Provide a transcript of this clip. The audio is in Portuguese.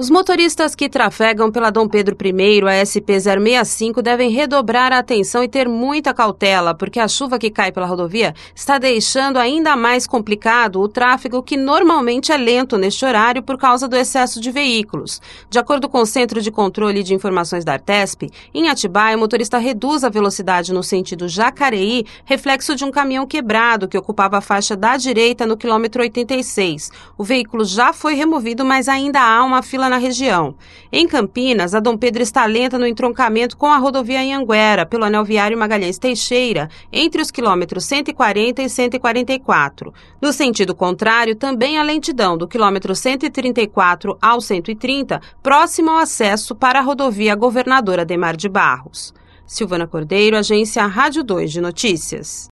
Os motoristas que trafegam pela Dom Pedro I, a SP-065, devem redobrar a atenção e ter muita cautela, porque a chuva que cai pela rodovia está deixando ainda mais complicado o tráfego que normalmente é lento neste horário por causa do excesso de veículos. De acordo com o Centro de Controle de Informações da Artesp, em Atibaia, o motorista reduz a velocidade no sentido Jacareí, reflexo de um caminhão quebrado que ocupava a faixa da direita no quilômetro 86. O veículo já foi removido, mas ainda há uma fila na região. Em Campinas, a Dom Pedro está lenta no entroncamento com a rodovia Anhanguera, pelo anel viário Magalhães Teixeira, entre os quilômetros 140 e 144. No sentido contrário, também a lentidão do quilômetro 134 ao 130, próximo ao acesso para a rodovia Governador Adhemar de Barros. Silvana Cordeiro, Agência Rádio 2 de Notícias.